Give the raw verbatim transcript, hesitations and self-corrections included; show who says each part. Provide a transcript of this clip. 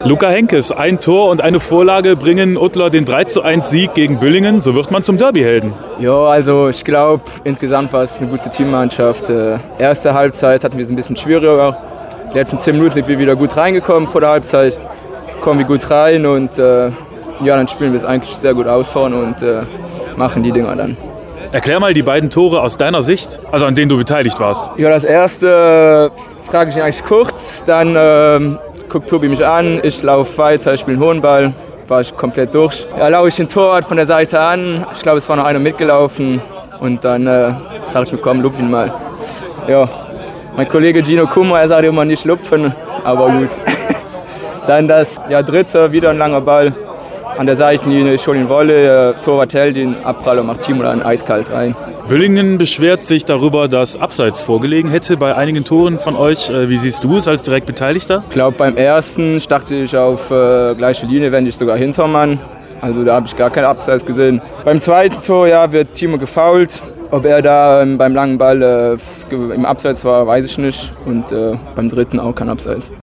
Speaker 1: Luca Henkes, ein Tor und eine Vorlage bringen Uttler den drei zu eins Sieg gegen Büllingen. So wird man zum Derbyhelden.
Speaker 2: Ja, also ich glaube, insgesamt war es eine gute Teammannschaft. Äh, erste Halbzeit hatten wir es ein bisschen schwieriger. Die letzten zehn Minuten sind wir wieder gut reingekommen vor der Halbzeit. Kommen wir gut rein und äh, ja, dann spielen wir es eigentlich sehr gut aus vorne und äh, machen die Dinger dann.
Speaker 1: Erklär mal die beiden Tore aus deiner Sicht, also an denen du beteiligt warst.
Speaker 2: Ja, das erste äh, frage ich ihn eigentlich kurz, dann äh, guckt Tobi mich an, ich laufe weiter, ich spiele einen hohen Ball, war ich komplett durch. Ja, laufe ich den Torwart von der Seite an, ich glaube, es war noch einer mitgelaufen und dann äh, dachte ich mir, komm, lupf ihn mal. Ja, mein Kollege Gino Kummer, er sagt immer nicht lupfen, aber gut. Dann das ja, dritte, wieder ein langer Ball. An der Seitenlinie, ich hole ihn Wolle, Torwart hält ihn, Abpraller macht Timo dann eiskalt rein.
Speaker 1: Büllingen beschwert sich darüber, dass Abseits vorgelegen hätte bei einigen Toren von euch. Wie siehst du es als direkt Beteiligter?
Speaker 2: Ich glaube, beim ersten dachte ich auf äh, gleiche Linie, wenn ich sogar Hintermann. Also da habe ich gar keinen Abseits gesehen. Beim zweiten Tor ja, wird Timo gefoult. Ob er da ähm, beim langen Ball äh, im Abseits war, weiß ich nicht. Und äh, beim dritten auch kein Abseits.